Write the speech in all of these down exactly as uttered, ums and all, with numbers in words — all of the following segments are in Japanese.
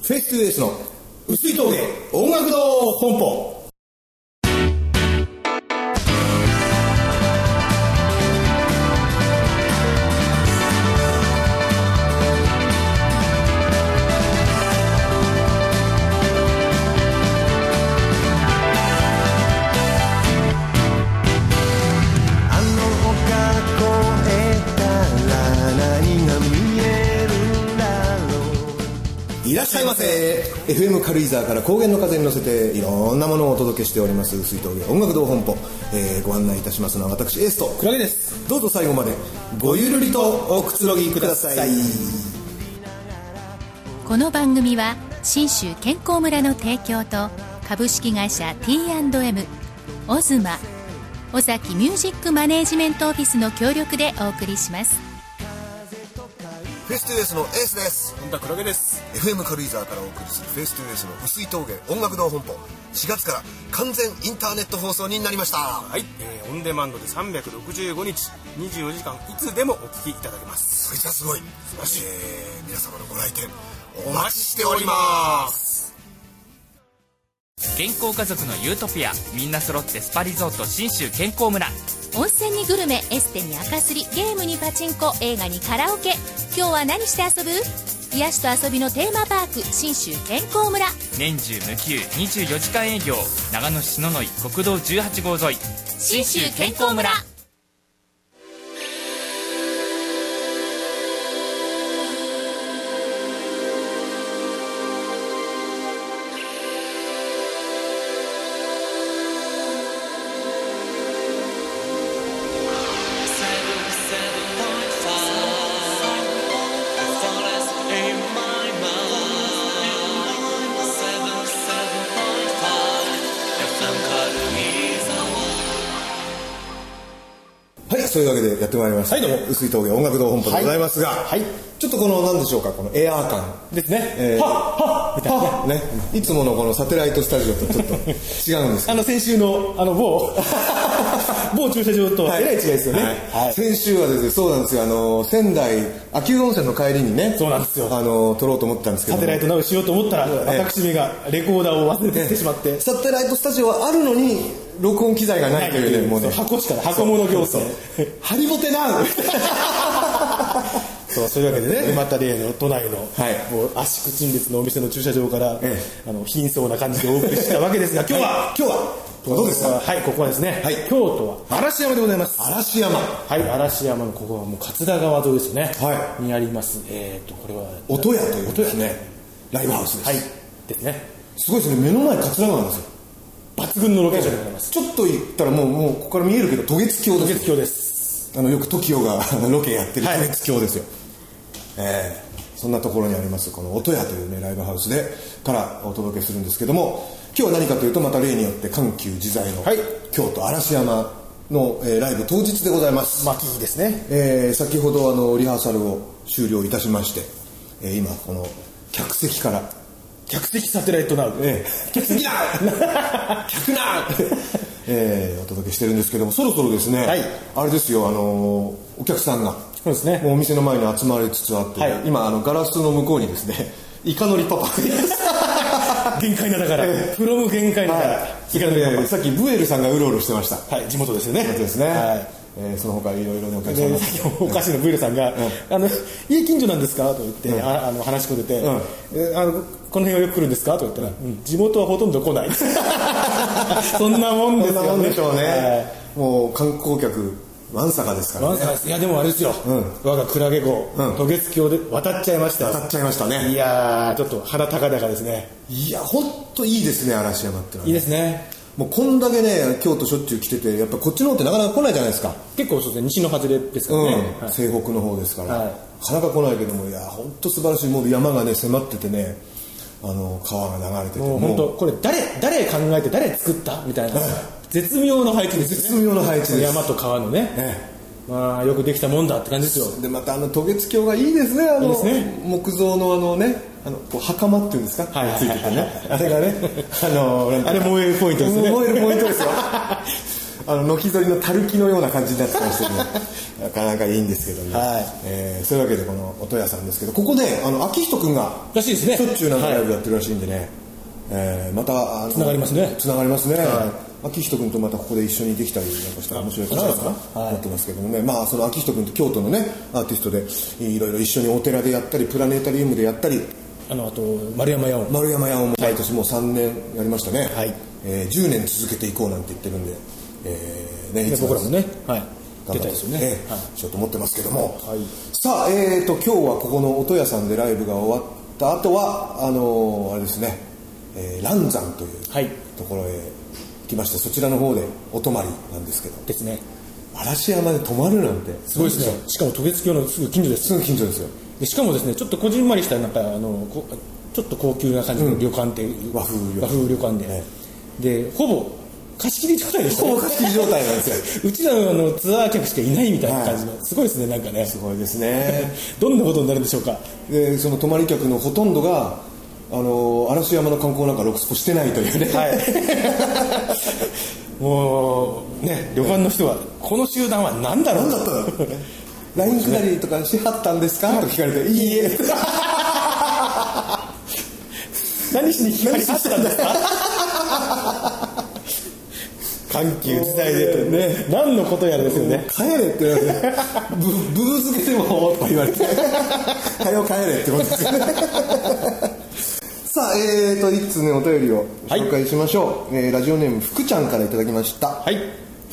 フェイストゥーエースの薄い峠音楽堂本舗。いらっしゃいませ。 エフエム 軽井沢から高原の風に乗せていろんなものをお届けしております薄い峠音楽堂本舗、えー、ご案内いたしますのは私エースとクラゲです。 どうぞ最後までごゆるりとおくつろぎください。 この番組は信州健康村の提供と株式会社 ティーアンドエム オズマ尾崎ミュージックマネージメントオフィスの協力でお送りします。 フェイストゥーエースのエースです。 本田クラゲです。 エフエム 軽井沢からお送りするフェイストゥーエースの薄い峠音楽堂本舗、しがつから完全インターネット放送になりました。 はい、えー、オンデマンドでさんびゃくろくじゅうごにちにじゅうよじかんいつでもお聞きいただけます。 それじゃすごい素晴らしい、 えー、皆様のご来店お待ちしております。 健康家族のユートピア、みんな揃ってスパリゾート信州健康村。 温泉にグルメ、エステに赤すり、ゲームにパチンコ、映画にカラオケ。今日は何して遊ぶ？癒しと遊びのテーマパーク信州健康村。 年中無休にじゅうよじかん営業、長野市篠ノ井国道じゅうはちごう沿い信州健康村。 はい、そういうわけでやってまいりました。 はい、どうも薄い峠音楽堂本舗でございますが、 はい、 ちょっとこの何でしょうか、このエアー感ですね、 えー、 はっはっみたいなね、いつものこのサテライトスタジオとちょっと違うんですけどあの先週のあの某某駐車場とえらい違いですよね、 はいはい、 先週はですね、そうなんですよ、あの仙台秋保温泉の帰りにね、 そうなんですよ、 あの撮ろうと思ったんですけど、 サテライトナウしようと思ったら、 え私めがレコーダーを忘れてきてしまって、 サテライトスタジオはあるのに録音機材がないというね、もうね、 箱しかない、箱物行政ハリボテなそうそういうわけでね、また例の都内の、 はい、 もう圧縮陳列のお店の駐車場から、 ええあの貧相な感じでお送りしたわけですが、今日は、 はい、今日はどうですか。 はい、ここはですね、 はい、 京都は嵐山でございます。 嵐山、 はい、嵐山のここはもう桂川沿いですよね、 はい、 にあります、えーとこれは音屋というですねライブハウスです。 はいですね、 すごいですね、目の前桂川なんですよ。 抜群のロケーションでございます。 ちょっと行ったらもうもうここから見えるけど渡月橋です。 渡月橋です。 あのよく トキオ がロケやってる渡月橋ですよ、はい、えー、そんなところにありますこの音屋というねライブハウスでからお届けするんですけども、今日は何かというとまた例によって緩急自在の、はい、京都嵐山の、えー、ライブ当日でございます。 巻きですね、 えー、先ほどあのリハーサルを終了いたしまして、えー、今この客席から客席サテライトナウ、 ええ、客席だ客だえー、お届けしてるんですけども、そろそろですね、はい、あれですよ、あのー、お客さんがそうですね、 もうお店の前に集まりつつあって、はい、今あのガラスの向こうにですねイカのりパパ限界なだから、えー、プロム限界なだから、はい、 イカのりパパ、さっきブエルさんがうろうろしてました。 はい、地元ですよね。 地元ですね、はい、えー、その他いろいろねお客さんが、 さっきお菓子のブエルさんが、うん、あの家近所なんですかと言って、うん、ああの話し込んでて、うん、えー、あのこの辺はよく来るんですかと言ったら、うん、地元はほとんど来ないそんなもんですよね。そんなもんでしょうね、はい、もう観光客わんさかですからね。 いやでもあれですよ、うん、 我がクラゲ号、うん、渡月橋で渡っちゃいました。 渡っちゃいましたね。 いやーちょっと鼻高々ですね。 いやほんといいですね、嵐山ってのは、ね、 いいですね。 もうこんだけね京都しょっちゅう来てて、やっぱこっちの方ってなかなか来ないじゃないですか。 結構そうですね、西の外れですからね、 うん、はい、西北の方ですから、はい、なかなか来ないけども、いやほんと素晴らしい。もう山がね迫っててね、あの川が流れてて、 もう本当これ誰誰考えて誰作ったみたいな、絶妙な配置ですね。 絶妙な配置です。 山と川のね、ね、まあよくできたもんだって感じですよ。 でまたあの渡月橋がいいですね。あのいいですね、 木造のあのね、あのこう袴っていうんですか、はい、ついててね、あれがね、あのあれ燃えるポイントですね。 燃えるポイントですよあの軒沿いのたるきのような感じになってましてねなかなかいいんですけどね、 はいえー、そういうわけでこの音屋さんですけど、ここであの秋人くんがらしいですね、 しょっちゅうなんかライブやってるらしいんでね、はい、えー、またつながりますねつながりますね、 はい、 秋人くんとまたここで一緒にできたりなんかしたら面白いかなと思ってますけどもね、まあその秋人くんと京都のねアーティストでいろいろ一緒にお寺でやったりプラネタリウムでやったり、 あのあと丸山八尾丸山八尾も毎年もうさんねんやりましたね、はい、えー、じゅうねん続けていこうなんて言ってるんで、えーね、いつ僕らもね、はい、 出たいですよね、えーはい、ちょっと思ってますけども、はい、さあ、えーと今日はここの音屋さんでライブが終わった後はあのー、あれですね、えー、蘭山というところへ来まして、そちらの方でお泊まりなんですけどですね、 嵐山で泊まるなんてすごいですね。しかも渡月橋のすぐ近所です。 すぐ近所ですよ。 でしかもですね、ちょっとこじんまりしたなんかあのちょっと高級な感じの旅館っていう、 うん、和風旅館和風旅館で、ね、でほぼ貸し切り状態でした、ね、 ほぼ貸し切り状態なんですようちらのあのツアー客しかいないみたいな感じの、はい、すごいですね、なんかね、 すごいですねどんなことになるんでしょうか。 でその泊まり客のほとんどがあの嵐山の観光なんかろくスポしてないというね、はい、 もうね、旅館の人はこの集団は何だろう、 何だったのライン下りとかしはったんですかと聞かれて、いいえ何しに聞かれはったんですか緩急自在でとね、何のことやらですよね。 帰れって言われてブ, ブブー漬けでもとか言われてはよ帰れってことですよねさあ、えーといつねお便りを紹介しましょう、はい、えー、ラジオネーム福ちゃんからいただきました。 はい、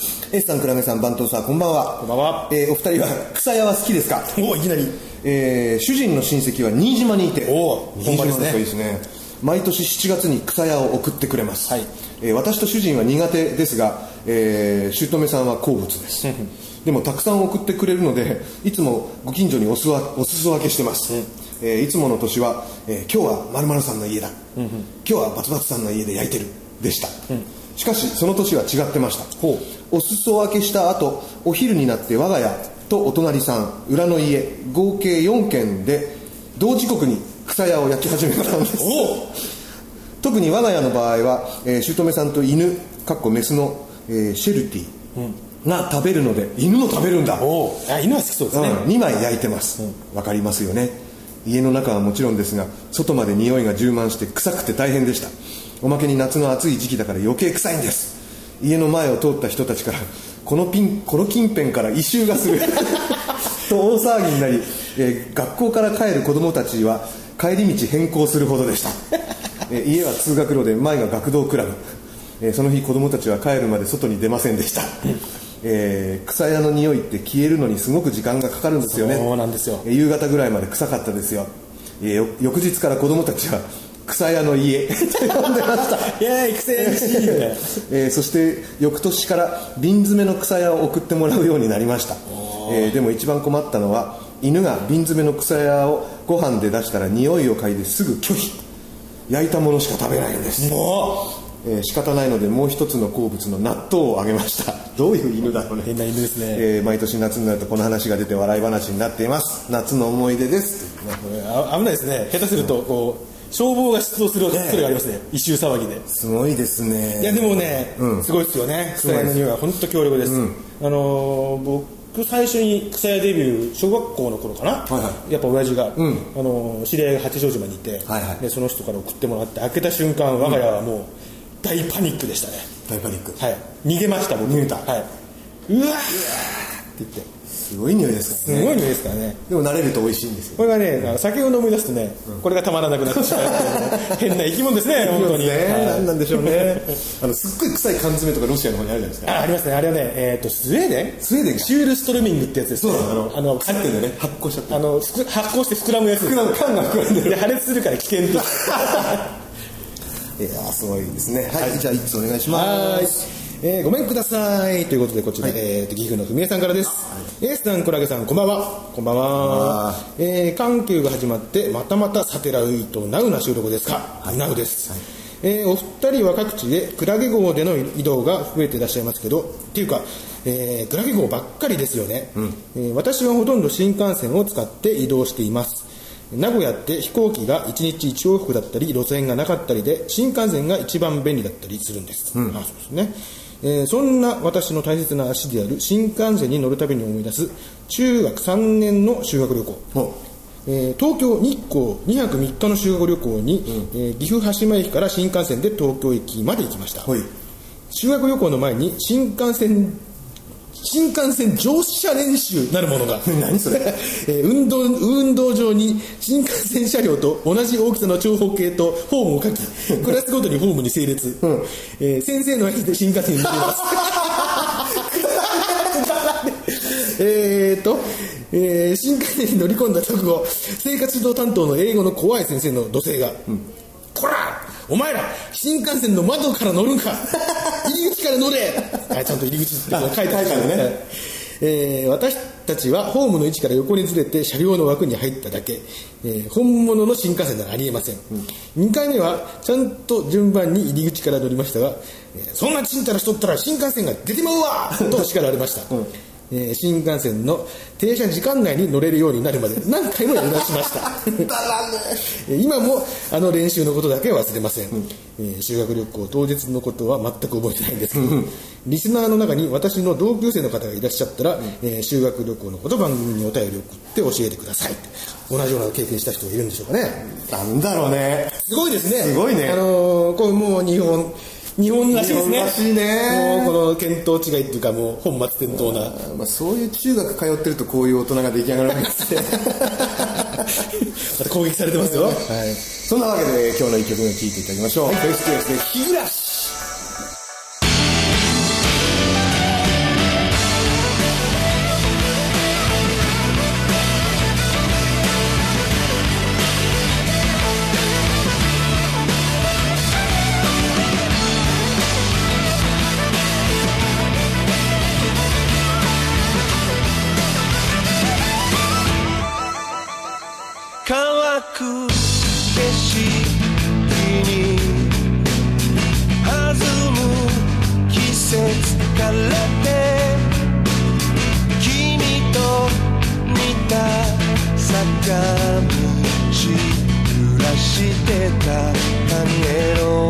S さん、倉目さん、番頭さん、こんばんは。 こんばんは。 えー、お二人は草屋は好きですか？ おいきなり、 えー、主人の親戚は新島にいて、 お新島ですね。いいですね。毎年しちがつに草屋を送ってくれます。 はい、 えー、私と主人は苦手ですが、えー、姑さんは好物ですでもたくさん送ってくれるので、いつもご近所におすわお裾分けしてます。うん、えー、いつもの年は、えー、今日は〇〇さんの家だ、うんうん、今日はバツバツさんの家で焼いてるでした。うん、しかしその年は違ってました。 ほう。 お裾分けした後、お昼になって我が家とお隣さん、裏の家合計よんけんで同時刻に草屋を焼き始めたんです。特に我が家の場合は、えー、姑さんと犬かっこメスの、えー、シェルティが食べるので、うん、犬も食べるんだ。 おあ、犬は好きそうですね。 うん、にまい焼いてます。わ、うん、かりますよね。家の中はもちろんですが、外まで匂いが充満して臭くて大変でした。おまけに夏の暑い時期だから余計臭いんです。家の前を通った人たちから、このピンこの近辺から異臭がすると大騒ぎになり、えー、学校から帰る子どもたちは帰り道変更するほどでしたえー、家は通学路で前が学童クラブ、えー、その日子どもたちは帰るまで外に出ませんでしたえー、草屋の匂いって消えるのにすごく時間がかかるんですよね。 そうなんですよ。 えー、夕方ぐらいまで臭かったですよ。えー、翌日から子どもたちは草屋の家と呼んでましたイエーイ草屋の家、 えー、そして翌年から瓶詰めの草屋を送ってもらうようになりました。えー、でも一番困ったのは、犬が瓶詰めの草屋をご飯で出したら匂いを嗅いですぐ拒否。焼いたものしか食べないのです。 もう、えー、仕方ないのでもう一つの好物の納豆をあげました。どういう犬だろうね。 変な犬ですね。 えー、毎年夏になるとこの話が出て笑い話になっています。夏の思い出です。 あ、危ないですね。下手するとこう消防が出動する恐れがありますね。異臭騒ぎで。 すごいですね。 いやでもね、うん、すごいですよね。草屋の匂いは本当強力です。うん、あのー、僕最初に草屋デビュー小学校の頃かな、はいはい、やっぱ親父が、うん、あの知り合いが八丈島にいて、はいはい、でその人から送ってもらって開けた瞬間、我が家はもう大パニックでしたね。 大パニック、 はい、逃げました僕。 逃げた、 はい、うわーって言って、 すごい匂いですからね。 すごい匂いですからね。 でも慣れると美味しいんですよ。 これがね、うん、酒を飲み出すとね、うん、これがたまらなくなってしまう変な生き物ですね本当に。 ね、何なんでしょうねあのすっごい臭い缶詰とかロシアの方にあるじゃないですか。 あ, ありますね。あれはね、えー、とスウェーデンスウェーデンシュールストルミングってやつですね。 そうあのあの買ってんだよね。発酵しちゃって、 あの発酵して膨らむやつ。 膨らむ缶が膨らんでるで破裂するから危険といやすごいですね。はい、はい、じゃあいつお願いします。 えー、ごめんくださいということで、こちら、はい、えー、と岐阜のふみえさんからです。はい、エースさん、コラゲさん、こんばんは。こんばんは。えー、緩急が始まってまたまたサテライトナウな収録ですか。はい、ナウです。はい、えー、お二人は各地でクラゲ号での移動が増えていらっしゃいますけど、っていうか、えー、クラゲ号ばっかりですよね。うん、えー、私はほとんど新幹線を使って移動しています。名古屋って飛行機がいちにちいち往復だったり路線がなかったりで、新幹線が一番便利だったりするんです。うん、あ、そうですね。 えー、そんな私の大切な足である新幹線に乗るたびに思い出す中学さんねんの修学旅行、えー、東京日光にはくみっかの修学旅行に、うんえー、岐阜羽島駅から新幹線で東京駅まで行きました。修学旅行の前に新幹線新幹線乗車練習なるものが何それ、 えー、運動運動場に新幹線車両と同じ大きさの長方形とホームを書きクラスごとにホームに整列、うんえー、先生の相手で新幹線に乗りますえーと、えー、新幹線に乗り込んだ直後生活指導担当の英語の怖い先生の怒声が、うん、こらお前ら新幹線の窓から乗るんか入り口から乗れちゃんと入り口って書いてあるね、えー、私たちはホームの位置から横にずれて車両の枠に入っただけ、えー、本物の新幹線ならありえません、うん、にかいめはちゃんと順番に入り口から乗りましたが、えー、そんなちんたらしとったら新幹線が出てまうわと叱られました、うんえー、新幹線の停車時間内に乗れるようになるまで何回もやり直しました今もあの練習のことだけは忘れません、うんえー、修学旅行当日のことは全く覚えてないんですけど、うん、リスナーの中に私の同級生の方がいらっしゃったら、うんえー、修学旅行のこと番組にお便りを送って教えてください。同じような経験した人がいるんでしょうかね。 なんだろうね、 すごいですね。 すごいね、 あのー、これもう日本日本らしいですね。 日本らしいね。 もうこの見当違いっていうかもう本末転倒な、 まあ、そういう中学通ってるとこういう大人が出来上がるわけですねまた攻撃されてますよ、はい、 そんなわけで今日の一曲目を聴いていただきましょう。はい、フェイスケースで日暮らし。 乾く景色に弾む季節からて君と似た坂道揺らしてた影の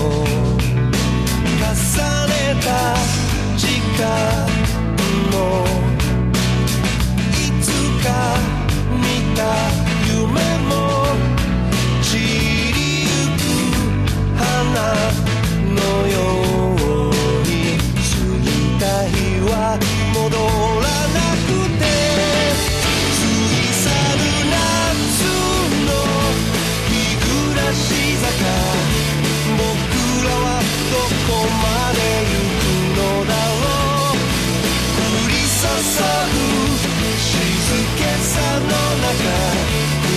重ねた時間もいつか見た夢も散りゆく花のように過ぎた日は戻らなくて過ぎ去る夏の日暮らし坂僕らはどこまで行くのだろう降り注ぐ静けさの中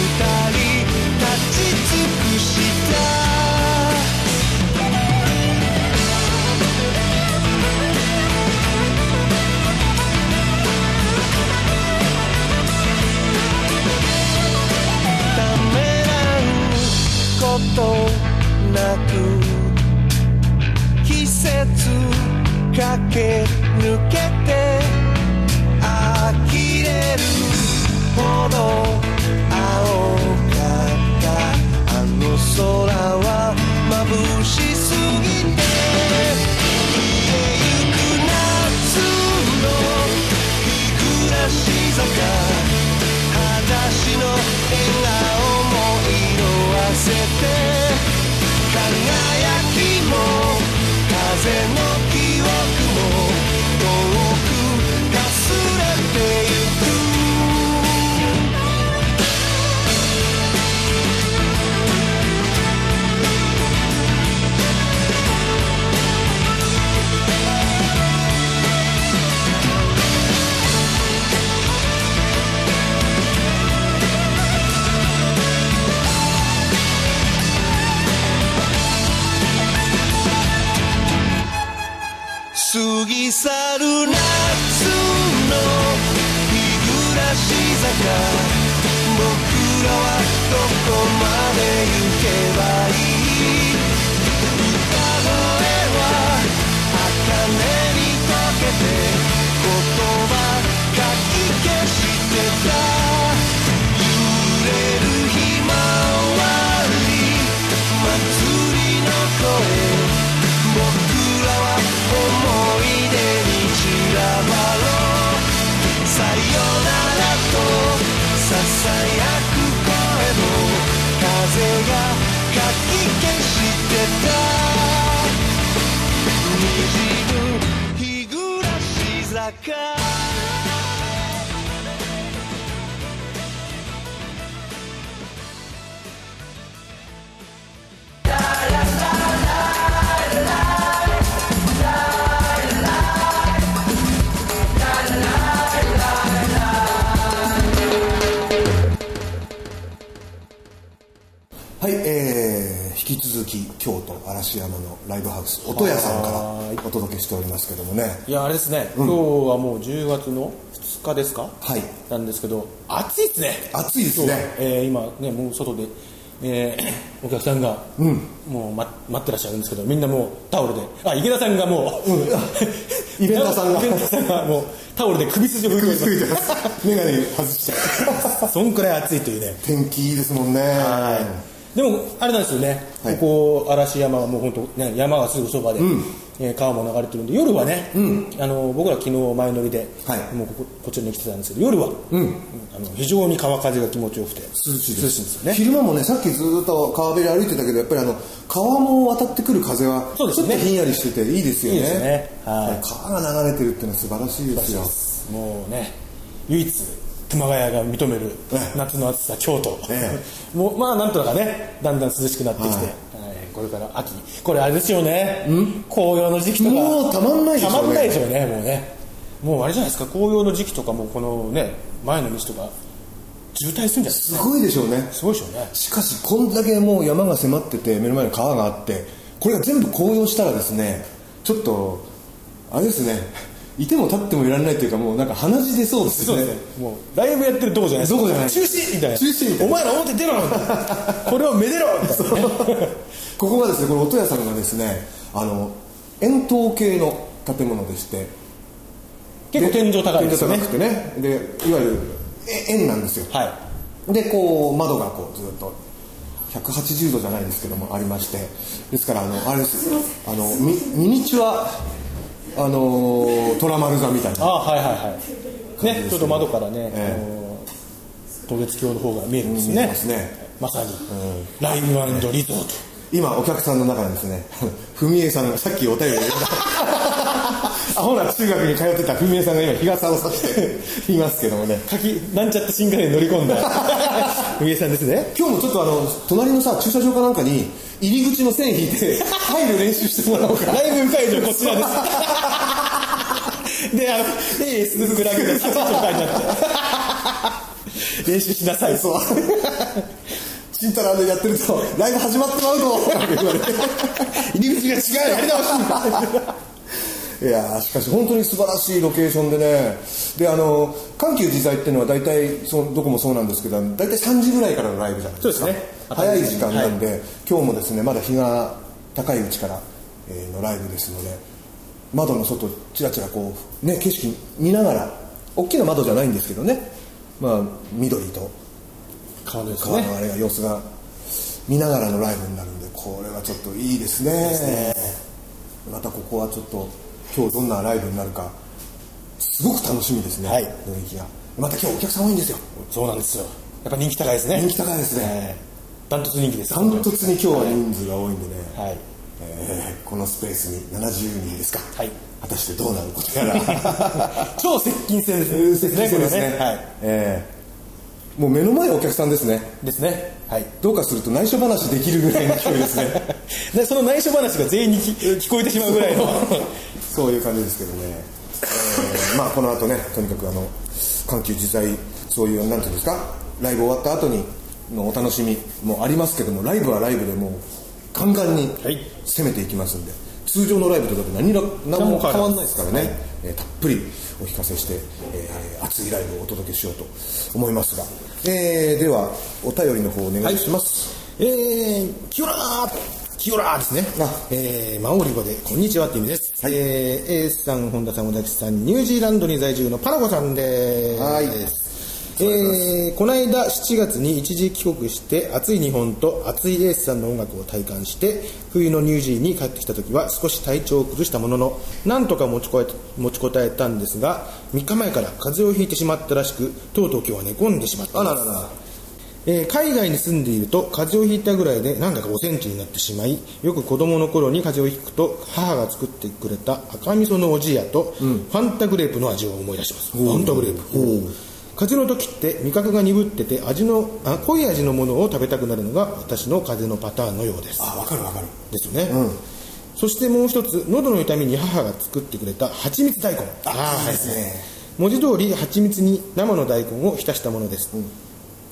ことなく季節駆け抜けて呆れるほど青かったあの空は眩しすぎて消えゆく夏の日暮らし坂裸足の笑顔も色あせて輝きも風の記憶も遠くかすれてゆく過ぎ去る夏の日暮らし坂僕らはどこまで行けばいい歌声は茜に溶けて言葉かき消してた揺れるひまわり祭りの声僕らは思うえー、引き続き京都嵐山のライブハウス音屋さんからお届けしておりますけどもね。 いやあれですね、うん、今日はもうじゅうがつのふつかですか、 はい、 なんですけど暑いですね。 暑いですね、 えー、今ねもう外で、えー、お客さんが、うん、もう、ま、待ってらっしゃるんですけど、みんなもうタオルで、あ池田さんがもう、うん、 イベンターさんがイベンターさんがもうタオルで首筋を拭いてます眼鏡外しちゃうそんくらい暑いというね。 天気いいですもんね。はい、 でもあれなんですよね、はい、ここ嵐山はもう本当ね山がすぐそばで、うん、えー、川も流れてるんで、夜はね、うん、あの僕ら昨日前乗りで、はい、もうこ こ, こちらに来てたんですけど、夜は、うん、あの非常に川風が気持ちよくて涼しいです、涼しいんですよね。昼間もね、さっきずっと川辺で歩いてたけど、やっぱりあの川も渡ってくる風はちょっとひんやりしてていいですよね。いいですね、はい、川が流れてるっていうのは素晴らしいですよ。 もうね、唯一熊谷が認める夏の暑さ京都、ええ、もうまあなんとかねだんだん涼しくなってきて、はいはい、これから秋、これあれですよね、紅葉の時期とかもうたまんないでしょうね。 たまんないでしょうね。もうね、もうあれじゃないですか、紅葉の時期とかもこのね前の道とか渋滞するんじゃないですか。 すごいでしょうね。 すごいでしょうね。 しかしこんだけもう山が迫ってて目の前に川があって、これが全部紅葉したらですね、ちょっとあれですね、いても立ってもいられないというか、もうなんか鼻血出そうですね。そうですね。もうライブやってるとこじゃないですか。どこじゃない。中止みたいな。中止みたいな。お前ら表出ろこれをめでろみたいな、ね、 ここがですね、この音屋さんがですね、あの円筒形の建物でして、 結構天井高いですね。 天井高くてね、でいわゆる円なんですよ。はい。でこう窓がこうずっとひゃくはちじゅうどじゃないですけどもありまして、ですからあのあれですあの ミ, ミニチュアあのー、虎丸座みたいな、 あ、はいはいはいね、ちょっと窓からね、えー、渡月橋の方が見えるんですね。見えますね。まさに、うん、ライブ&リゾート、 今お客さんの中にですね文江さんがさっきお便りでアホな中学に通ってた文江さんが今日傘を差していますけどもね、 かきなんちゃって新幹線に乗り込んだ文江さんですね。 今日もちょっとあの隣のさ駐車場かなんかに入り口の線引いて入る練習してもらおうか。 ライブ会場こちらですで、あのエースのフラグで立ち状態になって練習しなさい。そうちんたらでやってるとライブ始まってまうと言われて入り口が違う、やり直しいやしかし本当に素晴らしいロケーションでね。であの緩急自在っていうのは大体そどこもそうなんですけど、大体さんじぐらいからのライブじゃないですか。そうですね、早い時間なんで、はい、今日もですねまだ日が高いうちから、えー、のライブですので、窓の外ちらちらこうね景色見ながら、大きな窓じゃないんですけどね、まあ緑と川の様子、 ね、川のあれが様子が見ながらのライブになるんで、これはちょっといいですね。いいですね。またここはちょっと今日どんなライブになるかすごく楽しみですね。はい、雰囲気がまた今日お客さん多いんですよ。 そうなんですよ。やっぱ人気高いですね。 人気高いですね。 ダントツ人気です。 ダントツに今日は人数が多いんでね、はい、えー、このスペースにななじゅうにんですか、はい、果たしてどうなることやら超接近戦ですね。 接近戦ですね、ね、はい、えー、もう目の前お客さんですね。 ですね、はい、 どうかすると内緒話できるぐらいの勢いですねでその内緒話が全員に聞こえてしまうぐらいのそういう感じですけどね、えー、まあこの後ね、とにかくあの緩急自在、そういうなんていうんですか、ライブ終わった後にのお楽しみもありますけども、ライブはライブでもうガンガンに攻めていきますんで、はい、通常のライブとだって 何, 何も変わんないですからね、はい、えー、たっぷりお聞かせして、えー、熱いライブをお届けしようと思いますが、えー、ではお便りの方お願いします。 はい、えー、キヨラーキヨラーですね。あ、えー、マオリ語でこんにちはって意味です。はい、えー、エースさん、本田さん、小崎さん、ニュージーランドに在住のパラゴさんです。はい。えー、この間しちがつに一時帰国して暑い日本と暑いエースさんの音楽を体感して冬のニュージーに帰ってきた時は少し体調を崩したもののなんとか持ちこえ持ちこたえたんですが、みっかまえから風邪をひいてしまったらしく、とうとう今日は寝込んでしまったんです。あららら。えー、海外に住んでいると風邪をひいたぐらいでなんだかごセンチになってしまい、よく子供の頃に風邪をひくと母が作ってくれた赤味噌のおじやと、うん、ファンタグレープの味を思い出します。ファンタグレープ、風邪の時って味覚が鈍ってて味のあ濃い味のものを食べたくなるのが私の風邪のパターンのようです。 あ、わかるわかるですよね、うん、そしてもう一つ、喉の痛みに母が作ってくれた蜂蜜大根。ああ、いいですね。文字通り蜂蜜に生の大根を浸したものです、うん、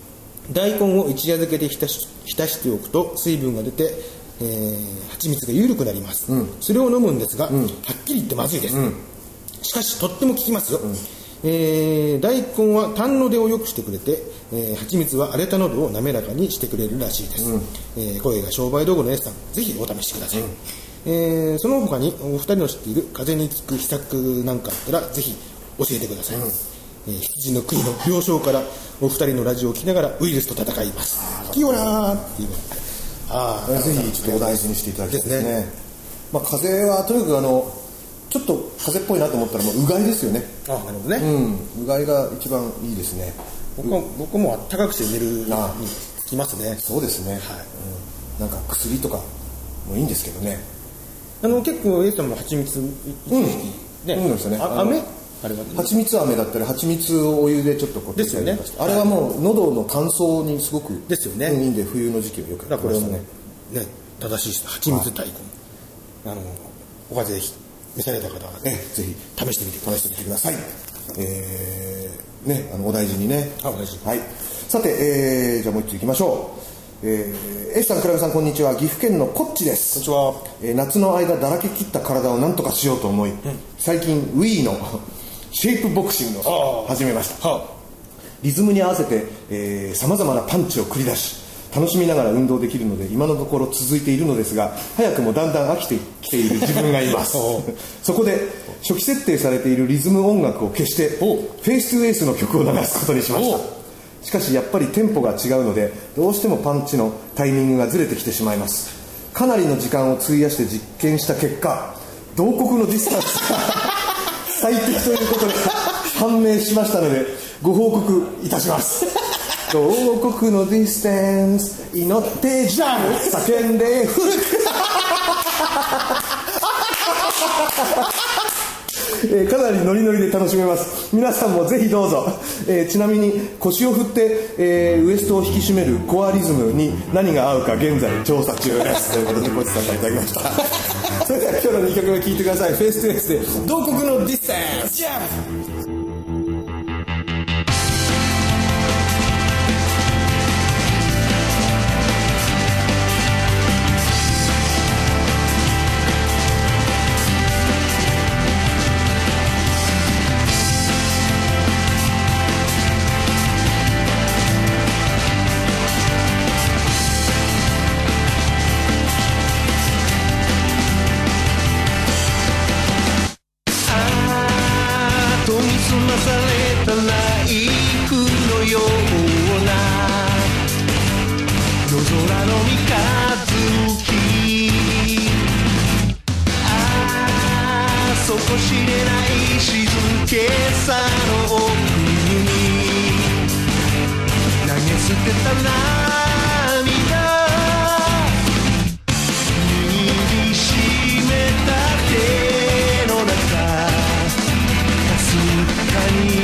大根を一夜漬けで浸し、浸しておくと水分が出て、えー、蜂蜜が緩くなります、うん、それを飲むんですが、うん、はっきり言ってまずいです、うん、しかしとっても効きますよ、うん、えー、大根は痰の出を良くしてくれて、えー、蜂蜜は荒れた喉を滑らかにしてくれるらしいです、うん、えー、声が商売道具の S さん、ぜひお試しください、うん、えー、その他にお二人の知っている風邪に効く秘策なんかあったらぜひ教えてください、うん、えー、羊の国の病床からお二人のラジオを聞きながらウイルスと戦います。キヨラーっていう、 ああ、ぜひちょっとお大事にしていただきたいですね。ですね。まあ風邪はとにかくあのちょっと風邪っぽいなと思ったらもううがいですよね。 ああ、なるほどね。 うん、うがいが一番いいですね。 僕は僕もあったかくして寝るにつきますね。 そうですね。はい。うん、なんか薬とかもいいんですけどね。 あの結構 A さんも蜂蜜、うん、 ね、飲んでましたね。 あ、飴？あれは蜂蜜飴だったり蜂蜜をお湯でちょっとこうですよね。 あれはもう喉の乾燥にすごくですよね。 いいんで冬の時期はよくやってましたね。 ね、正しいです。蜂蜜大根、あのお風邪召された方はね、ぜひ試してみて試してみてください。えー、ね、あのお大事にね。 あ、お大事に。 はい。さて、えー、じゃあもう一つ行きましょう。えー、S さん、倉部さん、こんにちは。岐阜県のこっちです。 こんにちは。 えー、夏の間だらけ切った体を何とかしようと思い、うん、最近 Wii のシェイプボクシングを始めました。はあ、リズムに合わせてさまざまなパンチを繰り出し楽しみながら運動できるので今のところ続いているのですが、早くもだんだん飽きてきている自分がいますそこで初期設定されているリズム音楽を消してフェイストゥフェイスの曲を流すことにしました。しかしやっぱりテンポが違うのでどうしてもパンチのタイミングがずれてきてしまいます。かなりの時間を費やして実験した結果、同国のディスタンスが最適ということで判明しましたのでご報告いたします同国のディスタンス祈ってジャンプ叫んでフルえー、かなりノリノリで楽しめます。皆さんもぜひどうぞ、えー、ちなみに腰を振って、えー、ウエストを引き締めるコアリズムに何が合うか現在調査中ですということでごちそうさまいただきましたそれでは今日のにきょくめ聴いてください。フェイストゥフェイスで同国のディスタンスジャンプ。 かすかに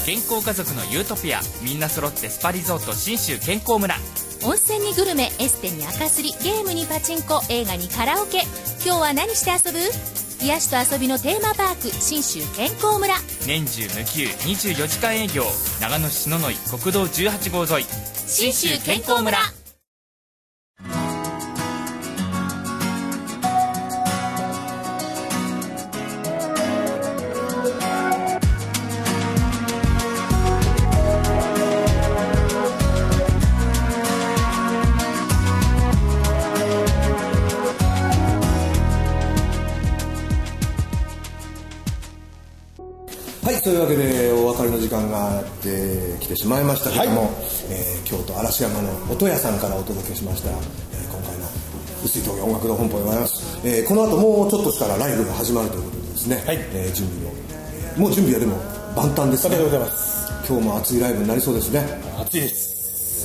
健康家族のユートピア、みんな揃ってスパリゾート信州健康村。 温泉にグルメ、エステに赤すり、ゲームにパチンコ、映画にカラオケ。今日は何して遊ぶ？癒しと遊びのテーマパーク、信州健康村。 年中無休にじゅうよじかん営業、長野市篠ノ井国道じゅうはち号沿い、 信州健康村。 はい、というわけでお別れの時間がやってきてしまいましたけども、はい、えー、京都嵐山の音屋さんからお届けしました、えー、今回の碓氷峠音楽堂本舗でございます、えー、この後もうちょっとしたらライブが始まるということでですね、はい、えー、準備をもう準備はでも万端ですね。 ありがとうございます。 今日も熱いライブになりそうですね。 熱いです。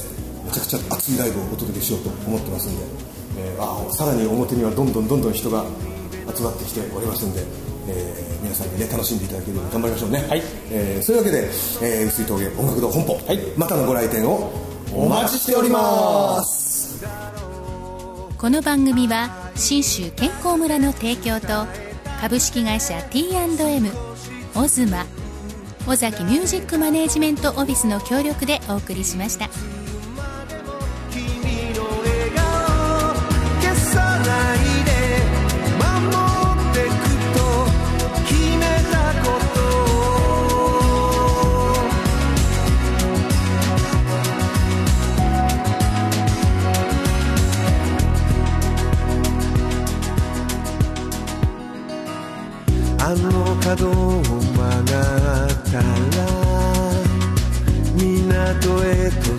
めちゃくちゃ熱いライブをお届けしようと思ってますんで、えー、あさらに表にはどんどんどんどん人が集まってきておりますんで、えー、皆さんにね楽しんでいただけるように頑張りましょうね。はい、えー、そういうわけで、えー、碓氷峠音楽堂本舗、はい、またのご来店をお待ちしております。 この番組は信州健康村の提供と株式会社 ティーアンドエム、 オズマ、尾崎ミュージックマネージメントオフィスの協力でお送りしました。 あの角を曲がったら港へと